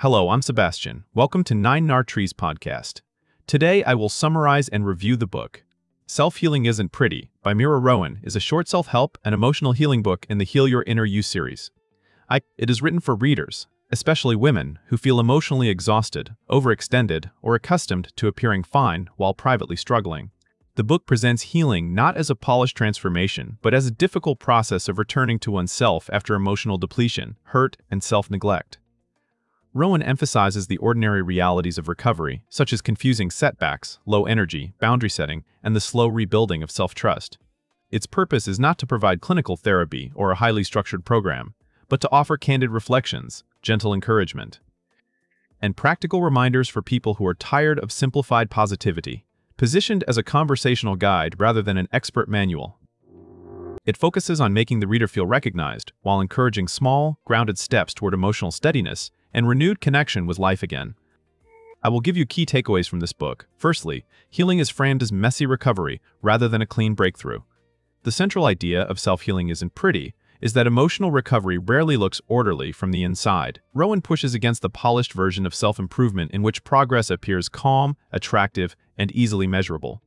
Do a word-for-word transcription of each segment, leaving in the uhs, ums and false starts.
Hello, I'm Sebastian. Welcome to Nine Nar Trees podcast. Today, I will summarize and review the book. Self-Healing Isn't Pretty by Mira Rowan is a short self-help and emotional healing book in the Heal Your Inner You series. I, it is written for readers, especially women, who feel emotionally exhausted, overextended, or accustomed to appearing fine while privately struggling. The book presents healing not as a polished transformation, but as a difficult process of returning to oneself after emotional depletion, hurt, and self-neglect. Rowan emphasizes the ordinary realities of recovery, such as confusing setbacks, low energy, boundary setting, and the slow rebuilding of self-trust. Its purpose is not to provide clinical therapy or a highly structured program, but to offer candid reflections, gentle encouragement, and practical reminders for people who are tired of simplified positivity, positioned as a conversational guide rather than an expert manual. It focuses on making the reader feel recognized, while encouraging small, grounded steps toward emotional steadiness and renewed connection with life again. I will give you key takeaways from this book. Firstly, healing is framed as messy recovery rather than a clean breakthrough. The central idea of self-healing isn't pretty is that emotional recovery rarely looks orderly from the inside. Rowan pushes against the polished version of self-improvement in which progress appears calm, attractive, and easily measurable.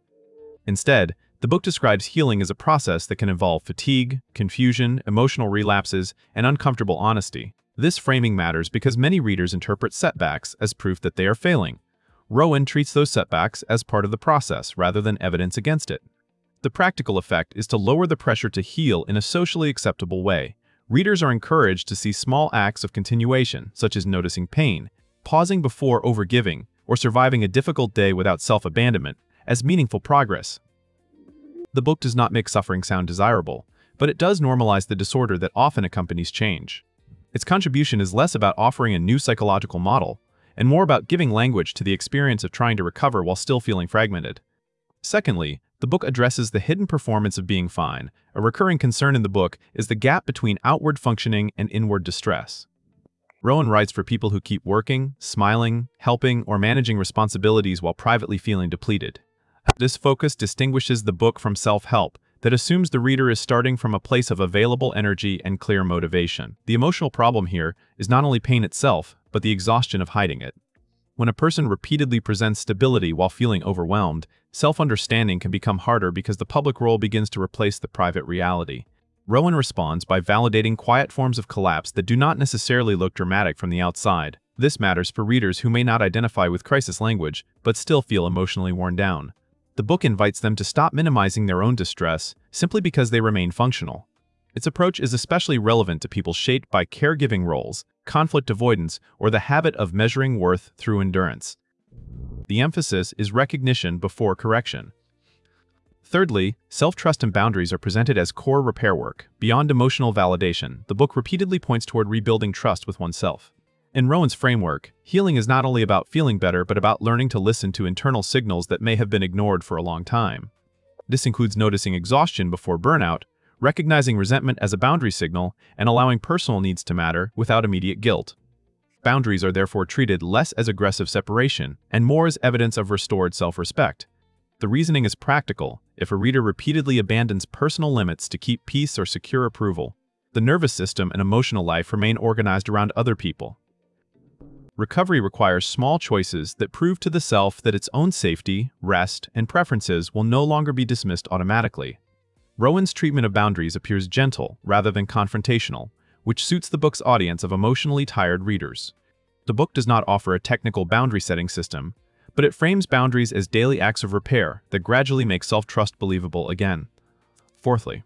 Instead, the book describes healing as a process that can involve fatigue, confusion, emotional relapses, and uncomfortable honesty. This framing matters because many readers interpret setbacks as proof that they are failing. Rowan treats those setbacks as part of the process rather than evidence against it. The practical effect is to lower the pressure to heal in a socially acceptable way. Readers are encouraged to see small acts of continuation, such as noticing pain, pausing before overgiving, or surviving a difficult day without self-abandonment, as meaningful progress. The book does not make suffering sound desirable, but it does normalize the disorder that often accompanies change. Its contribution is less about offering a new psychological model, and more about giving language to the experience of trying to recover while still feeling fragmented. Secondly, the book addresses the hidden performance of being fine. A recurring concern in the book is the gap between outward functioning and inward distress. Rowan writes for people who keep working, smiling, helping, or managing responsibilities while privately feeling depleted. This focus distinguishes the book from self-help that assumes the reader is starting from a place of available energy and clear motivation. The emotional problem here is not only pain itself, but the exhaustion of hiding it. When a person repeatedly presents stability while feeling overwhelmed, self-understanding can become harder because the public role begins to replace the private reality. Rowan responds by validating quiet forms of collapse that do not necessarily look dramatic from the outside. This matters for readers who may not identify with crisis language, but still feel emotionally worn down. The book invites them to stop minimizing their own distress simply because they remain functional. Its approach is especially relevant to people shaped by caregiving roles, conflict avoidance, or the habit of measuring worth through endurance. The emphasis is recognition before correction. Thirdly, self-trust and boundaries are presented as core repair work. Beyond emotional validation, the book repeatedly points toward rebuilding trust with oneself. In Rowan's framework, healing is not only about feeling better but about learning to listen to internal signals that may have been ignored for a long time. This includes noticing exhaustion before burnout, recognizing resentment as a boundary signal, and allowing personal needs to matter without immediate guilt. Boundaries are therefore treated less as aggressive separation and more as evidence of restored self-respect. The reasoning is practical. If a reader repeatedly abandons personal limits to keep peace or secure approval, the nervous system and emotional life remain organized around other people. Recovery requires small choices that prove to the self that its own safety, rest, and preferences will no longer be dismissed automatically. Rowan's treatment of boundaries appears gentle rather than confrontational, which suits the book's audience of emotionally tired readers. The book does not offer a technical boundary-setting system, but it frames boundaries as daily acts of repair that gradually make self-trust believable again. Fourthly,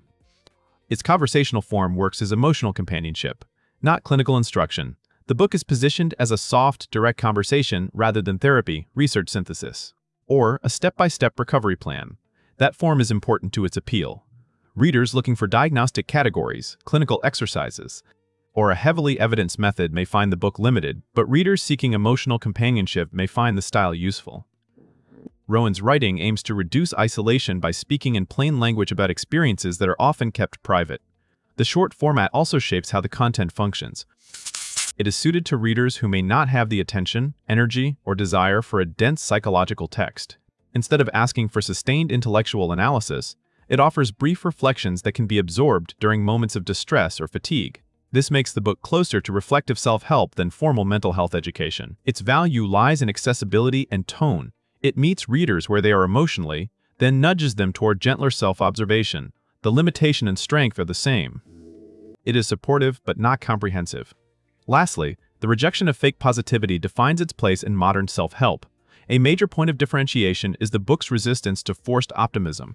its conversational form works as emotional companionship, not clinical instruction. The book is positioned as a soft, direct conversation rather than therapy, research synthesis, or a step-by-step recovery plan. That form is important to its appeal. Readers looking for diagnostic categories, clinical exercises, or a heavily evidenced method may find the book limited, but readers seeking emotional companionship may find the style useful. Rowan's writing aims to reduce isolation by speaking in plain language about experiences that are often kept private. The short format also shapes how the content functions. It is suited to readers who may not have the attention, energy, or desire for a dense psychological text. Instead of asking for sustained intellectual analysis, it offers brief reflections that can be absorbed during moments of distress or fatigue. This makes the book closer to reflective self-help than formal mental health education. Its value lies in accessibility and tone. It meets readers where they are emotionally, then nudges them toward gentler self-observation. The limitation and strength are the same. It is supportive but not comprehensive. Lastly, the rejection of fake positivity defines its place in modern self-help. A major point of differentiation is the book's resistance to forced optimism.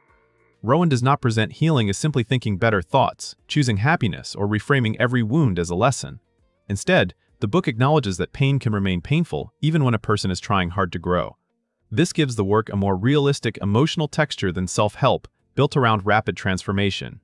Rowan does not present healing as simply thinking better thoughts, choosing happiness, or reframing every wound as a lesson. Instead, the book acknowledges that pain can remain painful even when a person is trying hard to grow. This gives the work a more realistic emotional texture than self-help, built around rapid transformation.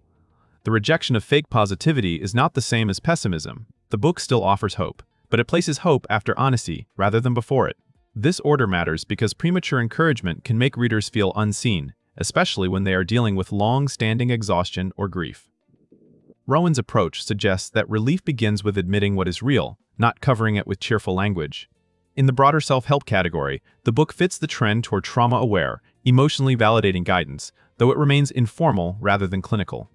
The rejection of fake positivity is not the same as pessimism. The book still offers hope, but it places hope after honesty rather than before it. This order matters because premature encouragement can make readers feel unseen, especially when they are dealing with long-standing exhaustion or grief. Rowan's approach suggests that relief begins with admitting what is real, not covering it with cheerful language. In the broader self-help category, the book fits the trend toward trauma-aware, emotionally validating guidance, though it remains informal rather than clinical.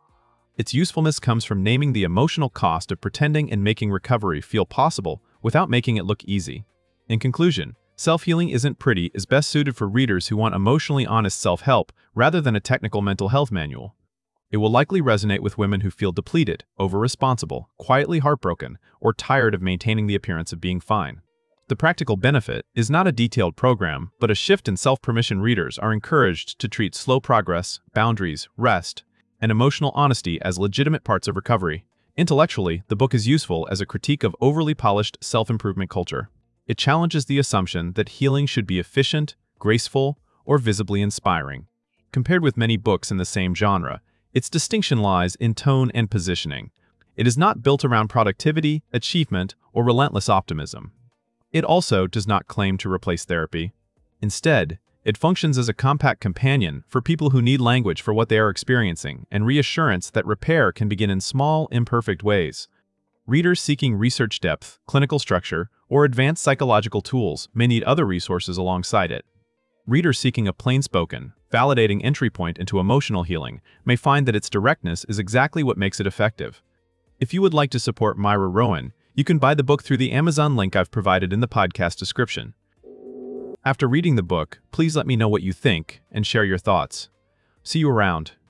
Its usefulness comes from naming the emotional cost of pretending and making recovery feel possible without making it look easy. In conclusion, Self-Healing Isn't Pretty is best suited for readers who want emotionally honest self-help rather than a technical mental health manual. It will likely resonate with women who feel depleted, over-responsible, quietly heartbroken, or tired of maintaining the appearance of being fine. The practical benefit is not a detailed program, but a shift in self-permission. Readers are encouraged to treat slow progress, boundaries, rest, and emotional honesty as legitimate parts of recovery. Intellectually, the book is useful as a critique of overly polished self-improvement culture. It challenges the assumption that healing should be efficient, graceful, or visibly inspiring. Compared with many books in the same genre, its distinction lies in tone and positioning. It is not built around productivity, achievement, or relentless optimism. It also does not claim to replace therapy. Instead, it functions as a compact companion for people who need language for what they are experiencing and reassurance that repair can begin in small, imperfect ways. Readers seeking research depth, clinical structure, or advanced psychological tools may need other resources alongside it. Readers seeking a plain-spoken, validating entry point into emotional healing may find that its directness is exactly what makes it effective. If you would like to support Myra Rowan, you can buy the book through the Amazon link I've provided in the podcast description. After reading the book, please let me know what you think and share your thoughts. See you around.